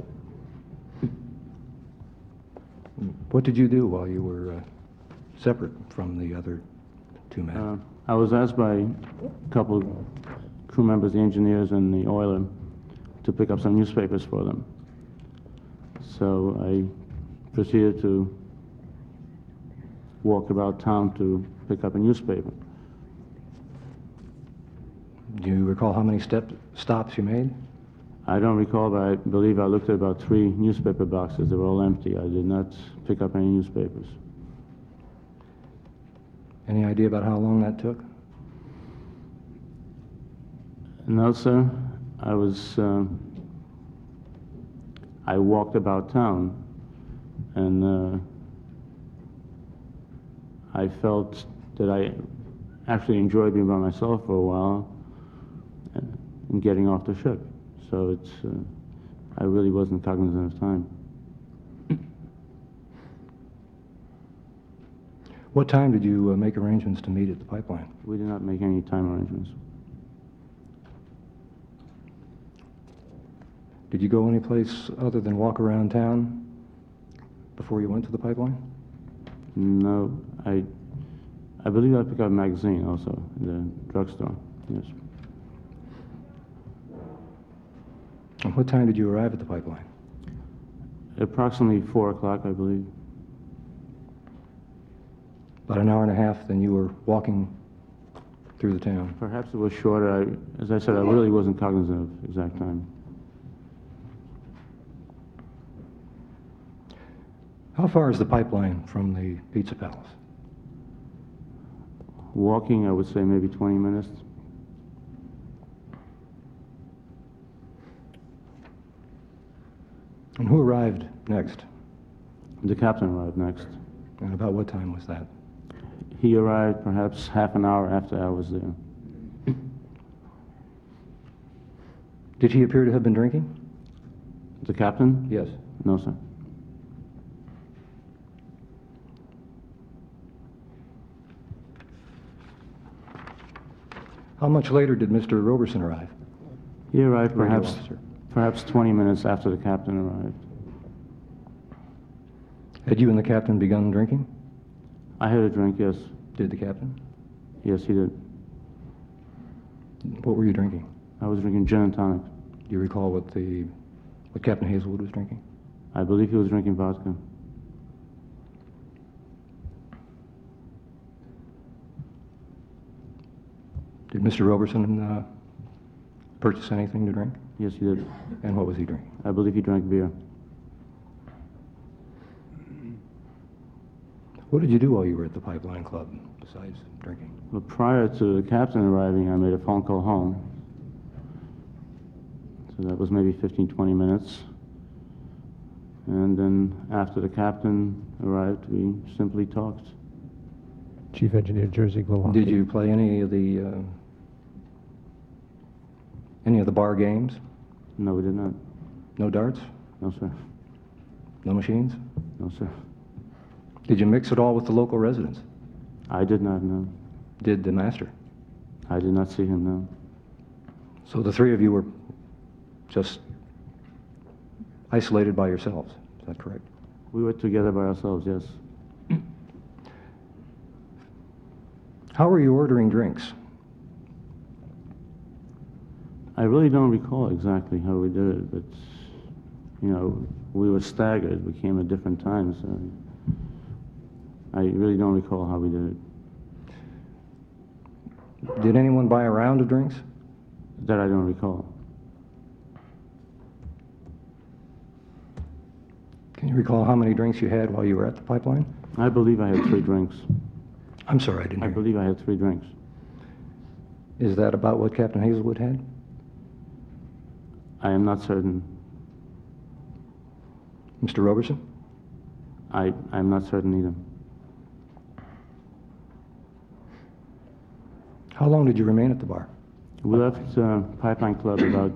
What did you do while you were separate from the other two men? I was asked by a couple crew members, the engineers and the oiler, to pick up some newspapers for them. So I proceeded to walk about town to pick up a newspaper. Do you recall how many stops you made? I don't recall, but I believe I looked at about 3 newspaper boxes. They were all empty. I did not pick up any newspapers. Any idea about how long that took? No, sir. I walked about town, and I felt that I actually enjoyed being by myself for a while and getting off the ship. So I really wasn't cognizant of time. What time did you make arrangements to meet at the pipeline? We did not make any time arrangements. Did you go any place other than walk around town before you went to the pipeline? No, I believe I picked up a magazine also in the drugstore, yes. And what time did you arrive at the pipeline? Approximately 4 o'clock, I believe. About an hour and a half, then you were walking through the town. Perhaps it was shorter. As I said, I really wasn't cognizant of exact time. How far is the pipeline from the Pizza Palace? Walking, I would say maybe 20 minutes. And who arrived next? The captain arrived next. And about what time was that? He arrived perhaps half an hour after I was there. Did he appear to have been drinking? The captain? Yes. No, sir. How much later did Mr. Roberson arrive? He arrived Radio perhaps officer. perhaps 20 minutes after the captain arrived. Had you and the captain begun drinking? I had a drink, yes. Did the captain? Yes, he did. What were you drinking? I was drinking gin and tonic. Do you recall what Captain Hazelwood was drinking? I believe he was drinking vodka. Did Mr. Roberson purchase anything to drink? Yes, he did. And what was he drinking? I believe he drank beer. What did you do while you were at the Pipeline Club besides drinking? But prior to the captain arriving, I made a phone call home. So that was maybe 15, 20 minutes. And then after the captain arrived, we simply talked. Chief Engineer, Jersey Glowacki. Did you play any of the bar games? No, we did not. No darts? No, sir. No machines? No, sir. Did you mix at all with the local residents? I did not know. Did the master? I did not see him, no. So the three of you were just isolated by yourselves, is that correct? We were together by ourselves, yes. How were you ordering drinks? I really don't recall exactly how we did it, but, you know, we were staggered. We came at different times. I really don't recall how we did it. Did anyone buy a round of drinks? That I don't recall. Can you recall how many drinks you had while you were at the Pipeline? I believe I had 3 drinks. I'm sorry, I didn't I hear. believe I had 3 drinks. Is that about what Captain Hazelwood had? I am not certain. Mr. Roberson? I'm not certain either. How long did you remain at the bar? We left Pipeline Club about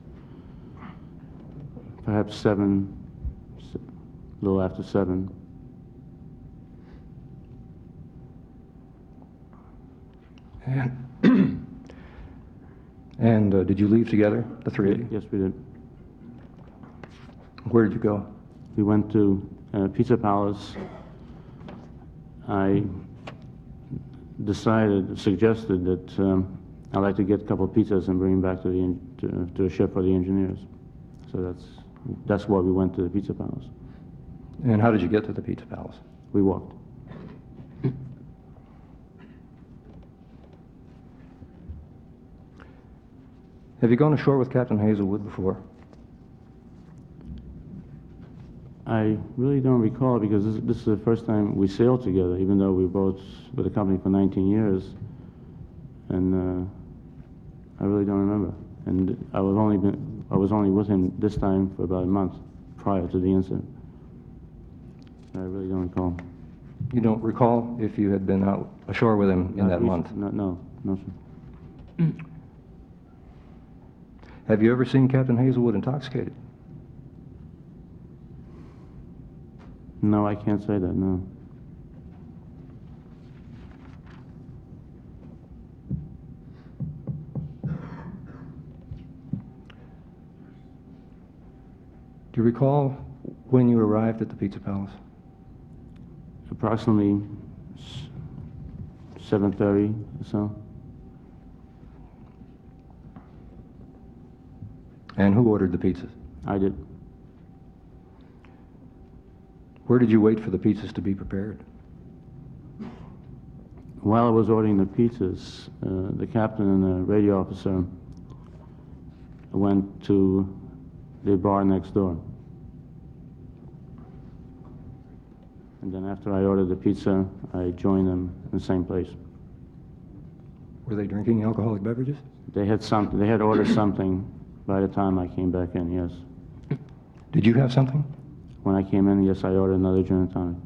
perhaps 7, a little after 7. And did you leave together, the three of you? Yes, we did. Where did you go? We went to Pizza Palace. I suggested that I'd like to get a couple of pizzas and bring them back to a ship for the engineers. So that's why we went to the Pizza Palace. And how did you get to the Pizza Palace? We walked. Have you gone ashore with Captain Hazelwood before? I really don't recall because this is the first time we sailed together, even though we were both with the company for 19 years. And I really don't remember. And I was only with him this time for about a month prior to the incident. I really don't recall. You don't recall if you had been out ashore with him in that month? No, sir. Have you ever seen Captain Hazelwood intoxicated? No, I can't say that, no. Do you recall when you arrived at the Pizza Palace? Approximately 7:30 or so. And who ordered the pizzas? I did. Where did you wait for the pizzas to be prepared? While I was ordering the pizzas, the captain and the radio officer went to the bar next door. And then after I ordered the pizza, I joined them in the same place. Were they drinking alcoholic beverages? They had ordered something by the time I came back in, yes. Did you have something? When I came in, yes, I ordered another gin and tonic.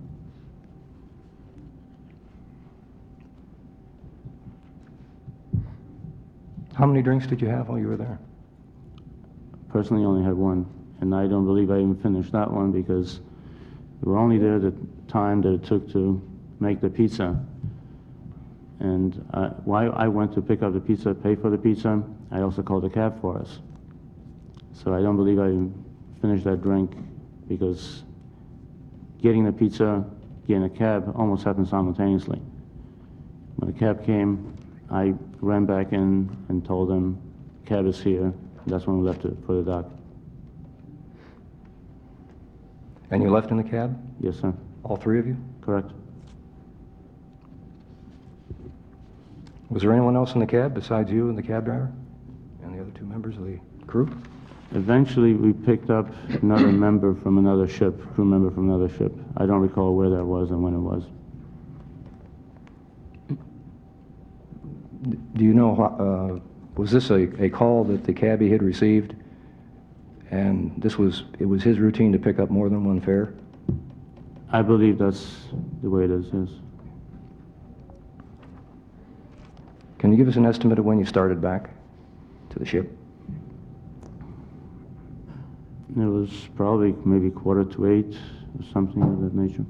How many drinks did you have while you were there? Personally, I only had one, and I don't believe I even finished that one because we were only there the time that it took to make the pizza. And while I went to pick up the pizza, pay for the pizza, I also called a cab for us. So I don't believe I finished that drink because getting the pizza, getting a cab almost happened simultaneously. When the cab came, I ran back in and told them, cab is here. That's when we left it for the dock. And you left in the cab? Yes, sir. All three of you? Correct. Was there anyone else in the cab besides you and the cab driver? And the other two members of the crew? Eventually, we picked up another member from another ship, crew member from another ship. I don't recall where that was and when it was. Do you know, was this a call that the cabbie had received? And it was his routine to pick up more than one fare? I believe that's the way it is, yes. Can you give us an estimate of when you started back to the ship? It was probably maybe 7:45 or something of that nature.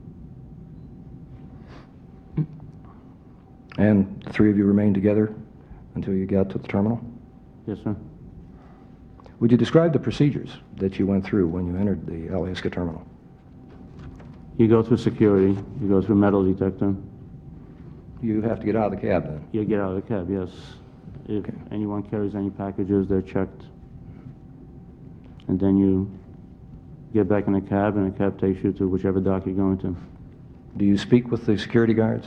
And the three of you remained together until you got to the terminal? Yes, sir. Would you describe the procedures that you went through when you entered the Alyeska terminal? You go through security, you go through metal detector, You have to get out of the cab then? you get out of the cab, yes. If anyone carries any packages, they're checked. And then you get back in the cab, and the cab takes you to whichever dock you're going to. Do you speak with the security guards?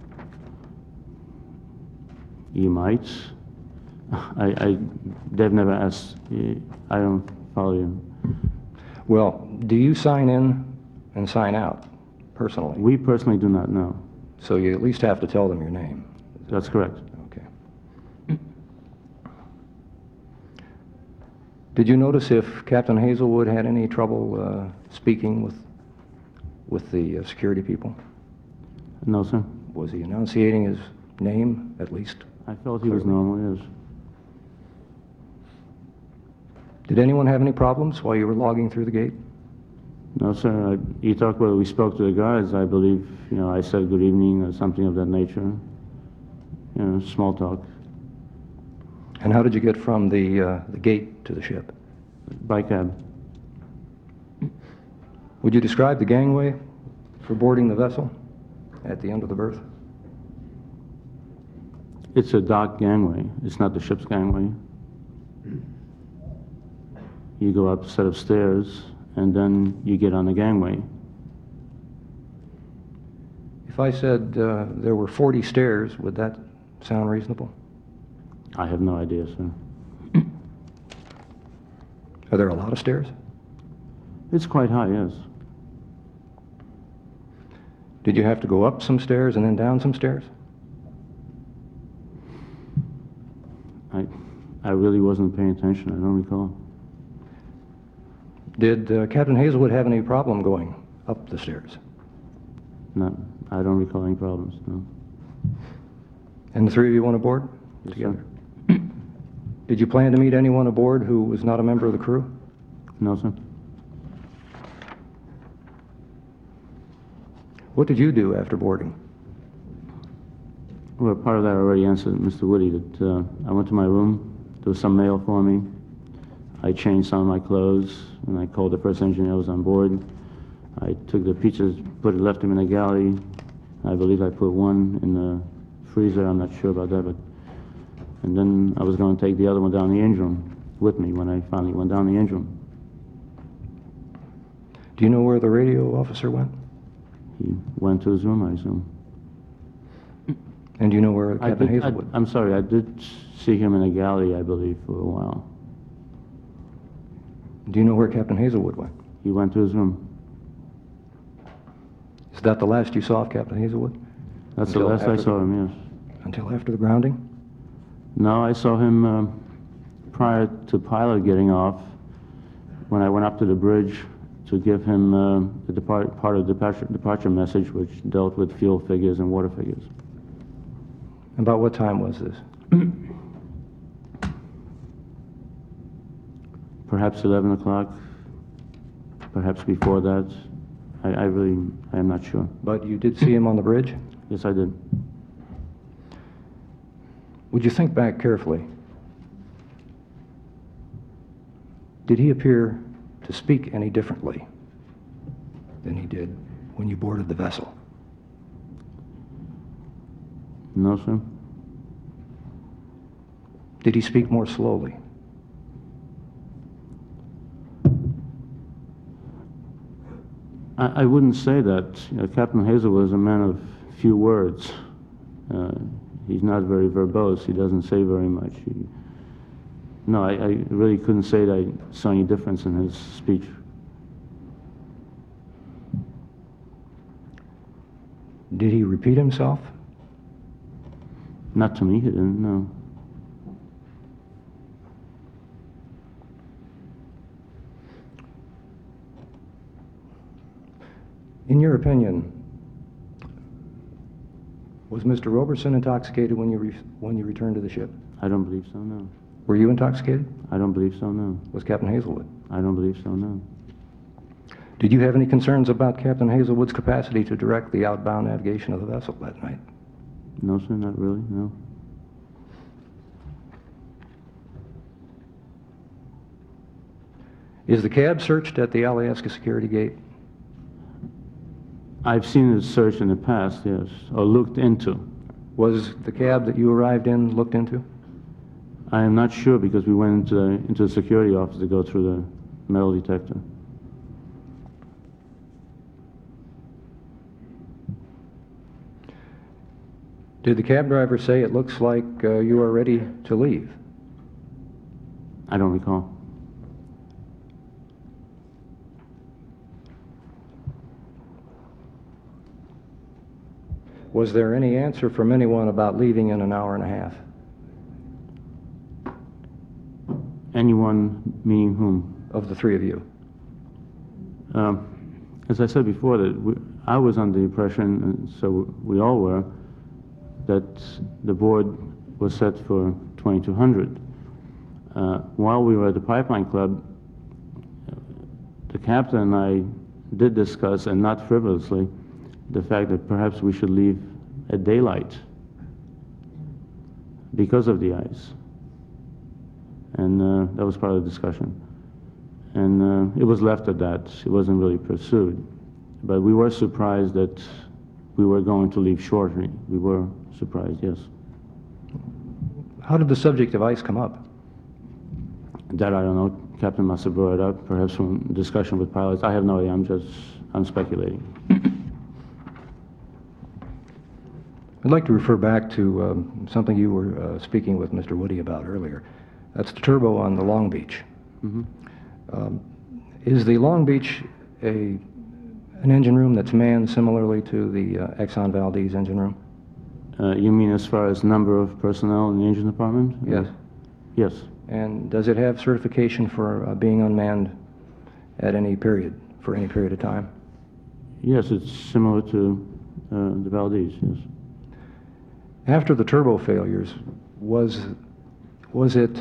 You might. They've never asked. I don't follow you. Well, do you sign in and sign out personally? We personally do not know. So you at least have to tell them your name. That's correct. Okay. Did you notice if Captain Hazelwood had any trouble speaking with the security people? No, sir. Was he enunciating his name, at least? I felt he was normal, yes. Did anyone have any problems while you were logging through the gate? No, sir. You talk about we spoke to the guards. I believe, I said good evening or something of that nature. Small talk. And how did you get from the gate to the ship? By cab. Would you describe the gangway for boarding the vessel at the end of the berth? It's a dock gangway. It's not the ship's gangway. You go up a set of stairs, and then you get on the gangway. If I said there were 40 stairs, would that sound reasonable? I have no idea, sir. Are there a lot of stairs? It's quite high, yes. Did you have to go up some stairs and then down some stairs? I really wasn't paying attention. I don't recall. Did Captain Hazelwood have any problem going up the stairs? No, I don't recall any problems, no. And the three of you went aboard Yes, together? sir. Did you plan to meet anyone aboard who was not a member of the crew? No, sir. What did you do after boarding? Well, part of that I already answered Mr. Woody, that I went to my room. There was some mail for me. I changed some of my clothes, and I called the first engineer who was on board. I took the pizzas, left them in the galley. I believe I put one in the freezer. I'm not sure about that, and then I was going to take the other one down the engine room with me when I finally went down the engine room. Do you know where the radio officer went? He went to his room, I assume. And do you know where Captain Hazelwood? I'm sorry, I did see him in a galley, I believe, for a while. Do you know where Captain Hazelwood went? He went to his room. Is that the last you saw of Captain Hazelwood? That's the Until last I after saw him, yes. Until after the grounding? No, I saw him prior to pilot getting off, when I went up to the bridge to give him the part of the departure message, which dealt with fuel figures and water figures. About what time was this? Perhaps 11 o'clock, perhaps before that. I am not sure. But you did see him on the bridge? Yes, I did. Would you think back carefully? Did he appear to speak any differently than he did when you boarded the vessel? No, sir. Did he speak more slowly? I wouldn't say that. Captain Hazel was a man of few words. He's not very verbose. He doesn't say very much. No, I really couldn't say that I saw any difference in his speech. Did he repeat himself? Not to me, he didn't, no. In your opinion, was Mr. Roberson intoxicated when you returned to the ship? I don't believe so, no. Were you intoxicated? I don't believe so, no. Was Captain Hazelwood? I don't believe so, no. Did you have any concerns about Captain Hazelwood's capacity to direct the outbound navigation of the vessel that night? No, sir, not really, no. Is the cab searched at the Alyeska security gate? I've seen it searched in the past, yes, or looked into. Was the cab that you arrived in looked into? I am not sure because we went into the security office to go through the metal detector. Did the cab driver say it looks like you are ready to leave? I don't recall. Was there any answer from anyone about leaving in an hour and a half? Anyone, meaning whom? Of the three of you? As I said before, that I was under the impression, and so we all were, that the board was set for 2200. While we were at the Pipeline Club, the captain and I did discuss, and not frivolously, the fact that perhaps we should leave at daylight because of the ice. And that was part of the discussion. And it was left at that. It wasn't really pursued. But we were surprised that we were going to leave shortly. We were surprised, yes. How did the subject of ice come up? That I don't know. Captain must have brought it up, perhaps from discussion with pilots. I have no idea. I'm speculating. I'd like to refer back to something you were speaking with Mr. Woody about earlier. That's the turbo on the Long Beach. Mm-hmm. Is the Long Beach an engine room that's manned similarly to the Exxon Valdez engine room? You mean as far as number of personnel in the engine department? Yes. Yes. And does it have certification for being unmanned at any period, for any period of time? Yes, it's similar to the Valdez, yes. After the turbo failures, was it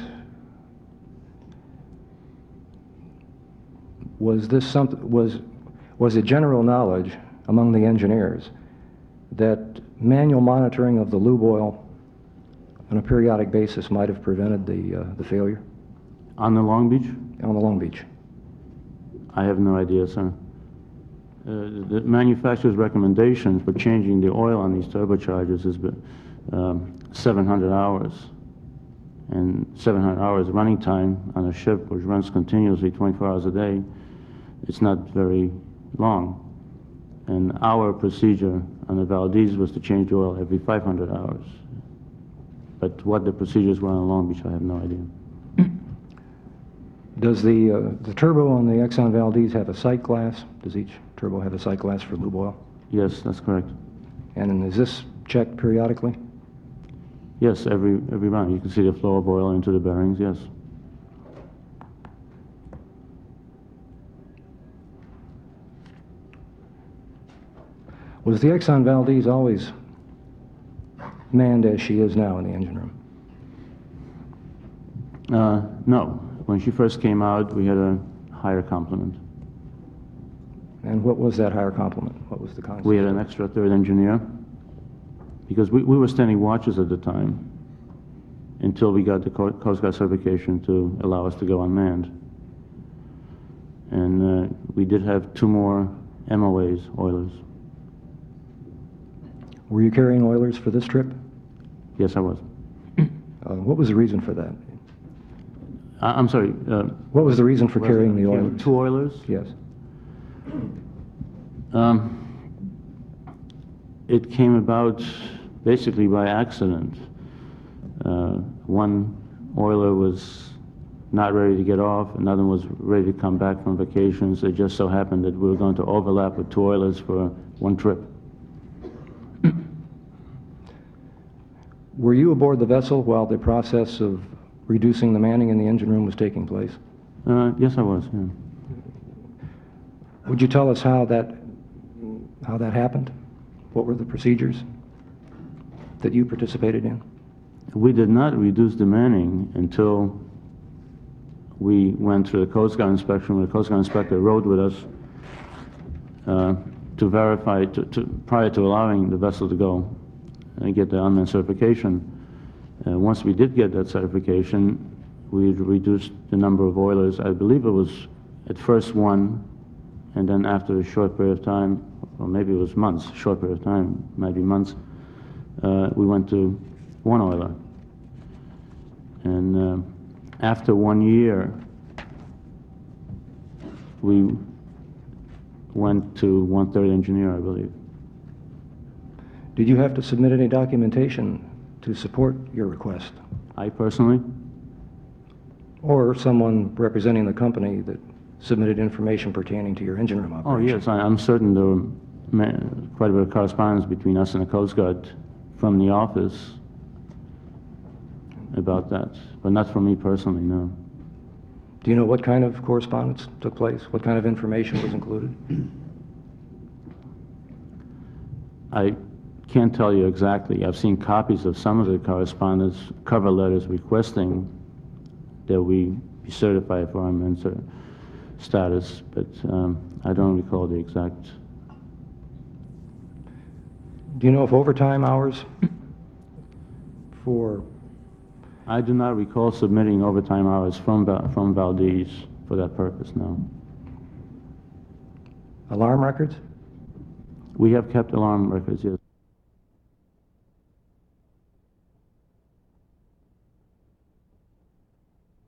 general knowledge among the engineers that manual monitoring of the lube oil on a periodic basis might have prevented the failure? On the Long Beach? On the Long Beach. I have no idea, sir. The manufacturer's recommendations for changing the oil on these turbochargers has been 700 hours. And 700 hours running time on a ship which runs continuously 24 hours a day, it's not very long. And our procedure on the Valdez was to change the oil every 500 hours. But what the procedures were on Long Beach, I have no idea. Does the turbo on the Exxon Valdez have a sight glass? Does each turbo have a sight glass for lube oil? Yes, that's correct. And is this checked periodically? Yes, every round. You can see the flow of oil into the bearings, yes. Was the Exxon Valdez always manned as she is now in the engine room? No. When she first came out, we had a higher complement. And what was that higher complement? What was the concept? We had an extra third engineer because we were standing watches at the time until we got the Coast Guard certification to allow us to go unmanned. And we did have 2 more MOAs, oilers. Were you carrying oilers for this trip? Yes, I was. What was the reason for that? I'm sorry. What was the reason for carrying the oil? Two oilers? Yes. It came about basically by accident. One oiler was not ready to get off, another was ready to come back from vacations. It just so happened that we were going to overlap with two oilers for one trip. Were you aboard the vessel while the process of reducing the manning in the engine room was taking place? Yes, I was. Yeah. Would you tell us how that happened? What were the procedures that you participated in? We did not reduce the manning until we went through the Coast Guard inspection, where the Coast Guard inspector rode with us to verify, prior to allowing the vessel to go and get the unmanned certification. Once we did get that certification, we reduced the number of oilers. I believe it was at first one, and then after a short period of time, or maybe it was months, short period of time, maybe months, we went to one oiler. And after 1 year, we went to 1/3 engineer, I believe. Did you have to submit any documentation to support your request? I personally? Or someone representing the company that submitted information pertaining to your engine room Oh, operation? yes, I'm certain there were quite a bit of correspondence between us and the Coast Guard from the office about that, but not from me personally, no. Do you know what kind of correspondence took place? What kind of information was included? I can't tell you exactly. I've seen copies of some of the correspondence, cover letters requesting that we be certified for our mentor status, but I don't recall the exact. Do you know if overtime hours for I do not recall submitting overtime hours from Valdez for that purpose, no. alarm records? We have kept alarm records, yes.